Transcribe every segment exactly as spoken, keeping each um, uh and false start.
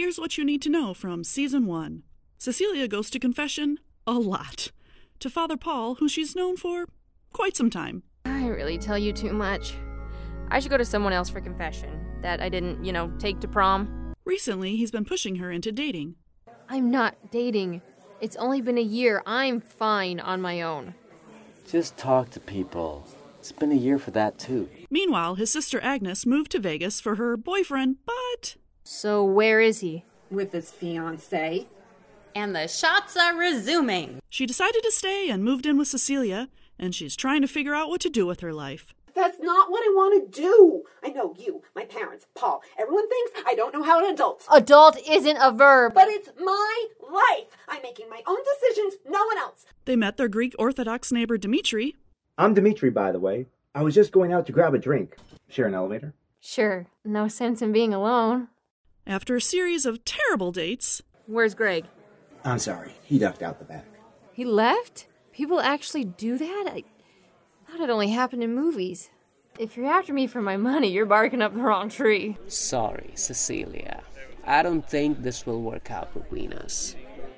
Here's what you need to know from Season one. Cecilia goes to confession a lot. To Father Paul, who she's known for quite some time. I really tell you too much. I should go to someone else for confession. That I didn't, you know, take to prom. Recently, he's been pushing her into dating. I'm not dating. It's only been a year. I'm fine on my own. Just talk to people. It's been a year for that, too. Meanwhile, his sister Agnes moved to Vegas for her boyfriend, but... So where is he? With his fiancée. And the shots are resuming. She decided to stay and moved in with Cecilia, and she's trying to figure out what to do with her life. That's not what I want to do. I know you, my parents, Paul. Everyone thinks I don't know how to adult. Adult isn't a verb. But it's my life. I'm making my own decisions, no one else. They met their Greek Orthodox neighbor Dimitri. I'm Dimitri, by the way. I was just going out to grab a drink. Share an elevator? Sure. No sense in being alone. After a series of terrible dates... Where's Greg? I'm sorry. He ducked out the back. He left? People actually do that? I thought it only happened in movies. If you're after me for my money, you're barking up the wrong tree. Sorry, Cecilia. I don't think this will work out between us.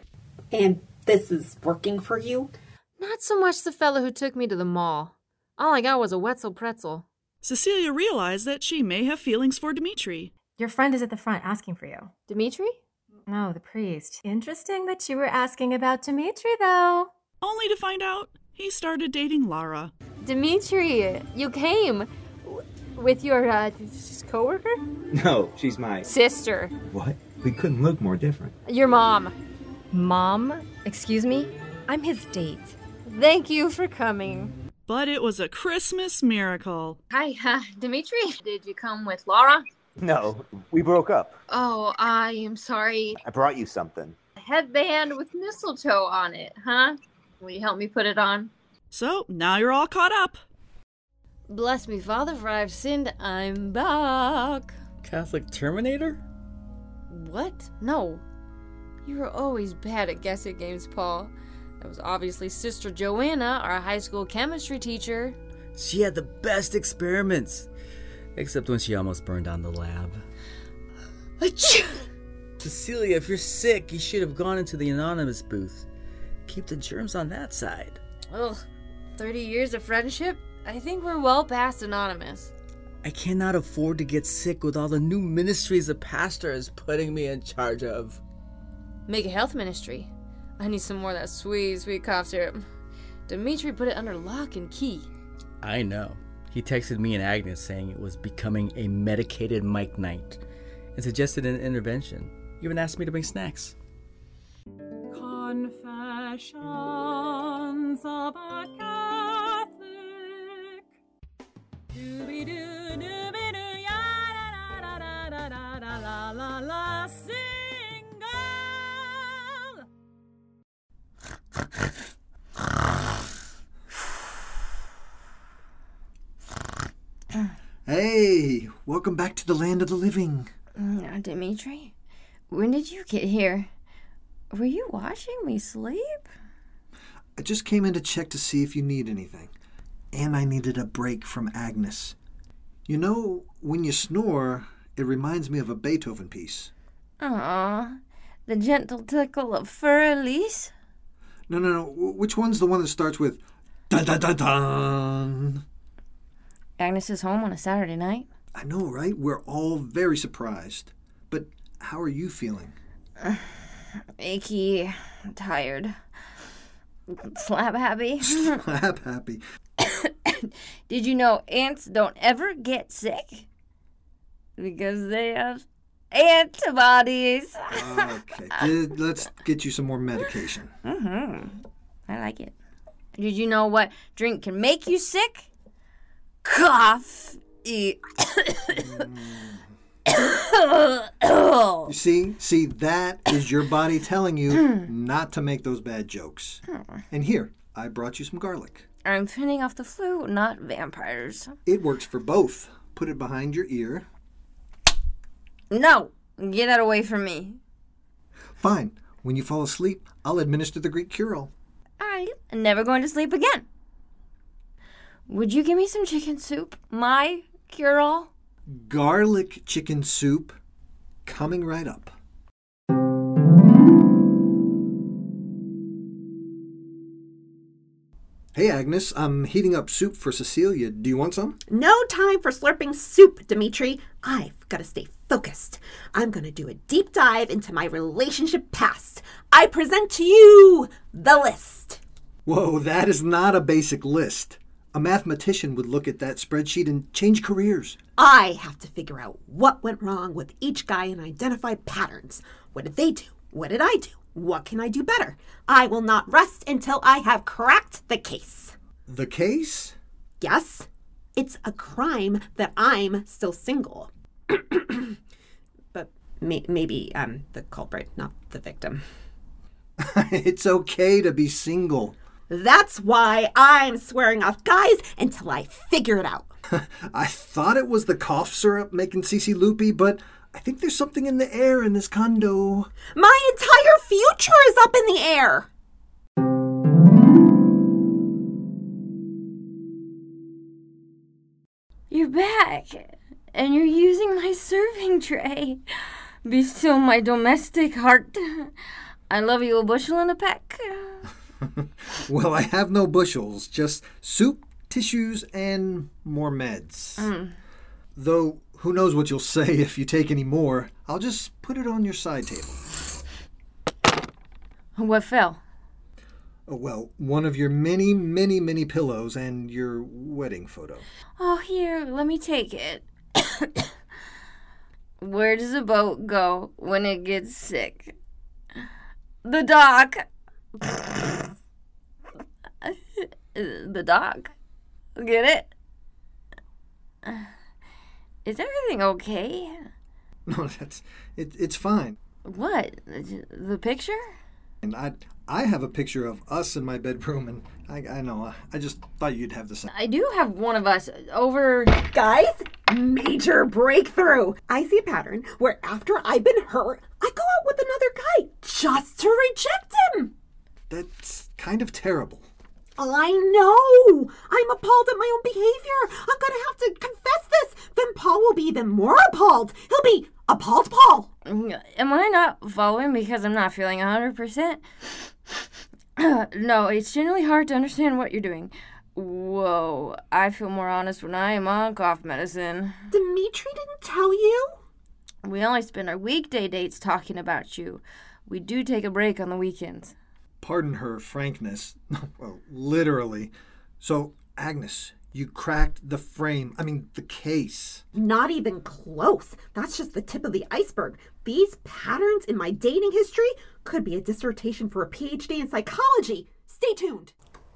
And this is working for you? Not so much the fellow who took me to the mall. All I got was a Wetzel pretzel. Cecilia realized that she may have feelings for Dimitri. Your friend is at the front asking for you. Dimitri? No, the priest. Interesting that you were asking about Dimitri, though. Only to find out he started dating Lara. Dimitri, you came w- with your uh, co-worker? No, she's my... Sister. What? We couldn't look more different. Your mom. Mom? Excuse me? I'm his date. Thank you for coming. But it was a Christmas miracle. Hi, uh, Dimitri. Did you come with Laura? No, we broke up. Oh, I am sorry. I brought you something. A headband with mistletoe on it, huh? Will you help me put it on? So, now you're all caught up. Bless me, Father, for I've sinned. I'm back. Catholic Terminator? What? No. You were always bad at guessing games, Paul. That was obviously Sister Joanna, our high school chemistry teacher. She had the best experiments. Except when she almost burned down the lab. Cecilia, if you're sick, you should have gone into the anonymous booth. Keep the germs on that side. Ugh, thirty years of friendship? I think we're well past anonymous. I cannot afford to get sick with all the new ministries the pastor is putting me in charge of. Make a health ministry. I need some more of that sweet, sweet cough syrup. Dimitri put it under lock and key. I know. He texted me and Agnes saying it was becoming a medicated Mike night and suggested an intervention. He even asked me to bring snacks. Confessions of a Catholic. Dooby-doo-dooby-doo, ya-da-da-da-da-da-da-la-la-la, single. Hey, welcome back to the land of the living. Now, Dimitri, when did you get here? Were you watching me sleep? I just came in to check to see if you need anything. And I needed a break from Agnes. You know, when you snore, it reminds me of a Beethoven piece. Aw, the gentle tickle of Fur Elise? No, no, no. Which one's the one that starts with dun-dun-dun-dun? Agnes is home on a Saturday night. I know, right? We're all very surprised. But how are you feeling? Uh, achy, tired. Slap happy. Slap happy. Did you know ants don't ever get sick? Because they have antibodies. Okay, let's get you some more medication. Mm-hmm. I like it. Did you know what drink can make you sick? Coffee. You see? See, that is your body telling you not to make those bad jokes. And here, I brought you some garlic. I'm fending off the flu, not vampires. It works for both. Put it behind your ear. No! Get that away from me. Fine. When you fall asleep, I'll administer the Greek cure-all. I'm never going to sleep again. Would you give me some chicken soup? My cure-all? Garlic chicken soup coming right up. Hey, Agnes, I'm heating up soup for Cecilia. Do you want some? No time for slurping soup, Dimitri. I've got to stay focused. I'm going to do a deep dive into my relationship past. I present to you the list. Whoa, that is not a basic list. A mathematician would look at that spreadsheet and change careers. I have to figure out what went wrong with each guy and identify patterns. What did they do? What did I do? What can I do better? I will not rest until I have cracked the case. The case? Yes, it's a crime that I'm still single. But may- maybe I'm the culprit, not the victim. It's okay to be single. That's why I'm swearing off guys until I figure it out. I thought it was the cough syrup making Cece loopy, but I think there's something in the air in this condo. My entire future is up in the air. You're back, and you're using my serving tray. Be still, my domestic heart. I love you a bushel and a peck. Well, I have no bushels, just soup, tissues, and more meds. Mm. Though, who knows what you'll say if you take any more. I'll just put it on your side table. What fell? Oh, well, one of your many, many, many pillows and your wedding photo. Oh, here, let me take it. Where does a boat go when it gets sick? The dock. The dock. Get it? Is everything okay? No, that's it, it's fine. What? The picture? And I I have a picture of us in my bedroom, and I I know I just thought you'd have the same. I do have one of us over. Guys, major breakthrough. I see a pattern where after I've been hurt, I go out with another guy just to reject him. That's kind of terrible. I know. I'm appalled at my own behavior. I'm going to have to confess this. Then Paul will be even more appalled. He'll be appalled Paul. Am I not following because I'm not feeling one hundred percent? No, it's generally hard to understand what you're doing. Whoa, I feel more honest when I am on cough medicine. Dimitri didn't tell you? We only spend our weekday dates talking about you. We do take a break on the weekends. Pardon her frankness. Well, literally. So, Agnes, you cracked the frame. I mean, the case. Not even close. That's just the tip of the iceberg. These patterns in my dating history could be a dissertation for a P H D in psychology. Stay tuned.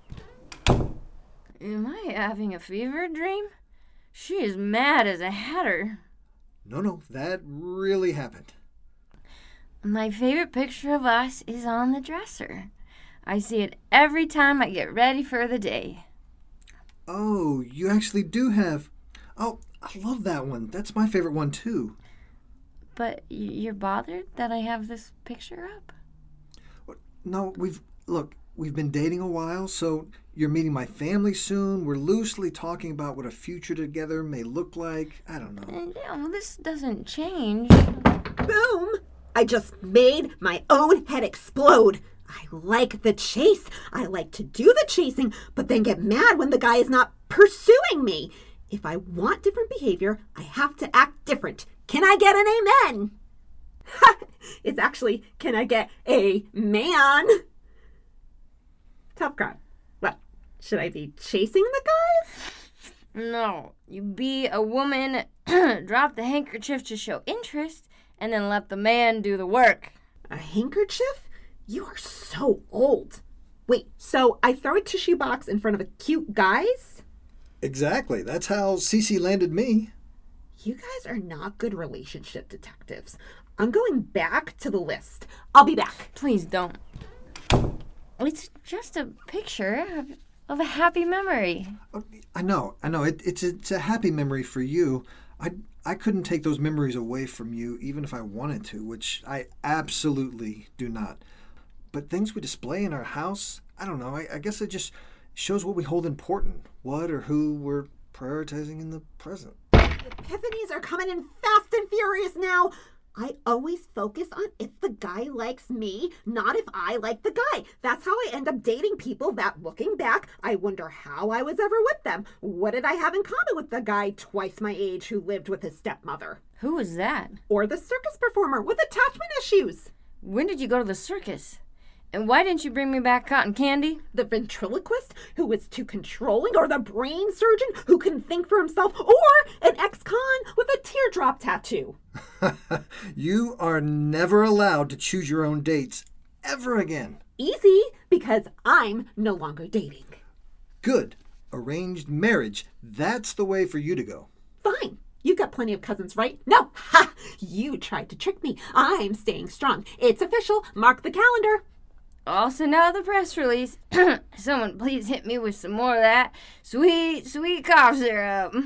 Am I having a fever dream? She is mad as a hatter. No, no, that really happened. My favorite picture of us is on the dresser. I see it every time I get ready for the day. Oh, you actually do have... Oh, I love that one. That's my favorite one, too. But you're bothered that I have this picture up? No, we've... Look, we've been dating a while, so you're meeting my family soon. We're loosely talking about what a future together may look like. I don't know. Yeah, well, this doesn't change. Boom! I just made my own head explode. I like the chase. I like to do the chasing, but then get mad when the guy is not pursuing me. If I want different behavior, I have to act different. Can I get an amen? It's actually, can I get a man? Tough crowd. What? Should I be chasing the guys? No. You be a woman, drop the handkerchief to show interest, and then let the man do the work. A handkerchief? You are so old. Wait, so I throw a tissue box in front of a cute guys? Exactly. That's how Cece landed me. You guys are not good relationship detectives. I'm going back to the list. I'll be back. Please don't. It's just a picture of, of a happy memory. I know, I know. It, it's, a, it's a happy memory for you. I, I couldn't take those memories away from you even if I wanted to, which I absolutely do not. But things we display in our house, I don't know, I, I guess it just shows what we hold important, what or who we're prioritizing in the present. Epiphanies are coming in fast and furious now. I always focus on if the guy likes me, not if I like the guy. That's how I end up dating people that, looking back, I wonder how I was ever with them. What did I have in common with the guy twice my age who lived with his stepmother? Who was that? Or the circus performer with attachment issues. When did you go to the circus? And why didn't you bring me back cotton candy? The ventriloquist who was too controlling, or the brain surgeon who couldn't think for himself, or an ex-con with a teardrop tattoo. You are never allowed to choose your own dates ever again. Easy, because I'm no longer dating. Good. Arranged marriage. That's the way for you to go. Fine. You've got plenty of cousins, right? No. Ha! You tried to trick me. I'm staying strong. It's official. Mark the calendar. I'll send out the press release. Someone please hit me with some more of that sweet, sweet cough syrup.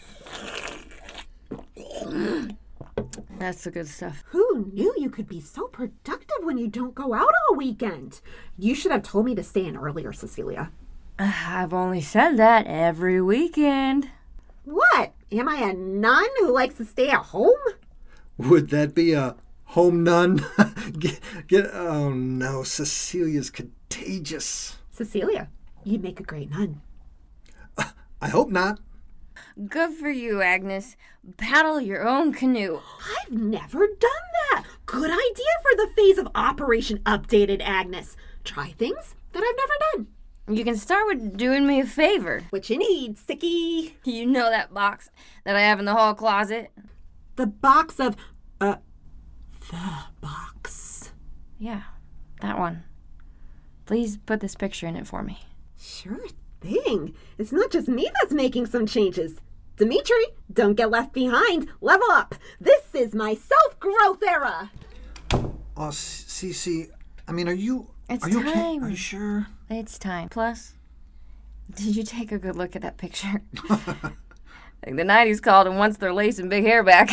That's the good stuff. Who knew you could be so productive when you don't go out all weekend? You should have told me to stay in earlier, Cecilia. I've only said that every weekend. What? Am I a nun who likes to stay at home? Would that be a home nun? get, get, oh no, Cecilia's contagious. Cecilia, you'd make a great nun. Uh, I hope not. Good for you, Agnes. Paddle your own canoe. I've never done that. Good idea for the phase of Operation Updated, Agnes. Try things that I've never done. You can start with doing me a favor. What you need, sickie? You know that box that I have in the hall closet? The box of, uh, the box. Yeah, that one. Please put this picture in it for me. Sure thing. It's not just me that's making some changes. Dimitri, don't get left behind. Level up. This is my self-growth era. Oh, Cece, I mean, are you... It's Are you time. okay? Are you sure? It's time. Plus, did you take a good look at that picture? Like the nineties called them once they're lacing big hair back.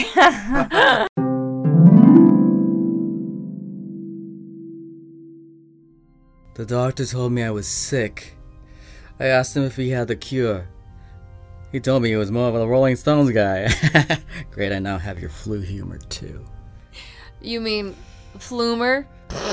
The doctor told me I was sick. I asked him if he had the cure. He told me he was more of a Rolling Stones guy. Great, I now have your flu humor too. You mean flumer?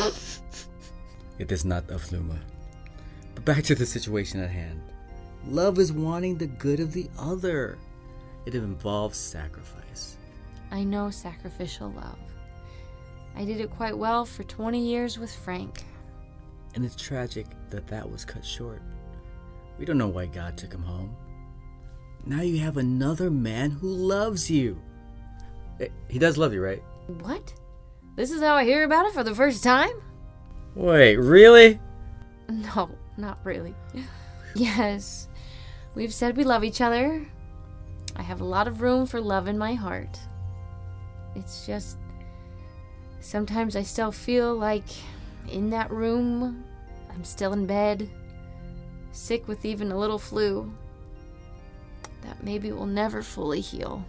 It is not a fluma. But back to the situation at hand. Love is wanting the good of the other. It involves sacrifice. I know sacrificial love. I did it quite well for twenty years with Frank. And it's tragic that that was cut short. We don't know why God took him home. Now you have another man who loves you. He does love you, right? What? This is how I hear about it for the first time? Wait, really? No, not really. Yes, we've said we love each other. I have a lot of room for love in my heart. It's just, sometimes I still feel like in that room, I'm still in bed, sick with even a little flu, that maybe will never fully heal.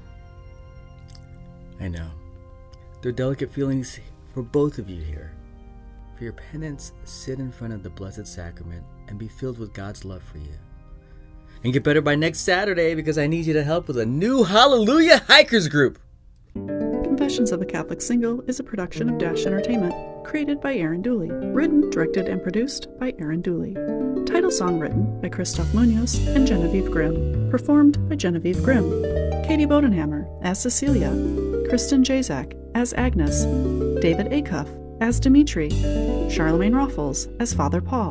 I know. There are delicate feelings for both of you here. For your penance, sit in front of the Blessed Sacrament and be filled with God's love for you. And get better by next Saturday because I need you to help with a new Hallelujah Hikers group. Confessions of a Catholic Single is a production of Dash Entertainment, created by Aaron Dooley, written, directed, and produced by Aaron Dooley. Title song written by Christoph Munoz and Genevieve Grimm, performed by Genevieve Grimm. Katie Bodenhammer as Cecilia, Kristen Jazak as Agnes, David Acuff as Dimitri, Charlemagne Ruffles as Father Paul.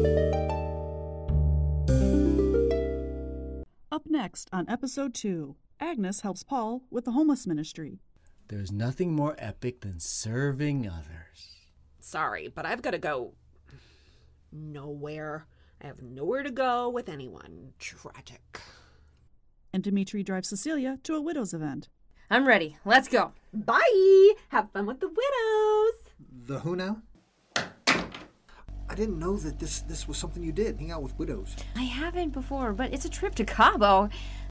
Up next on episode two, Agnes helps Paul with the homeless ministry. There's nothing more epic than serving others. Sorry, but I've got to go nowhere. I have nowhere to go with anyone. Tragic. And Dimitri drives Cecilia to a widow's event. I'm ready. Let's go. Bye. Have fun with the widows. The who now? I didn't know that this this was something you did, hang out with widows. I haven't before, but it's a trip to Cabo.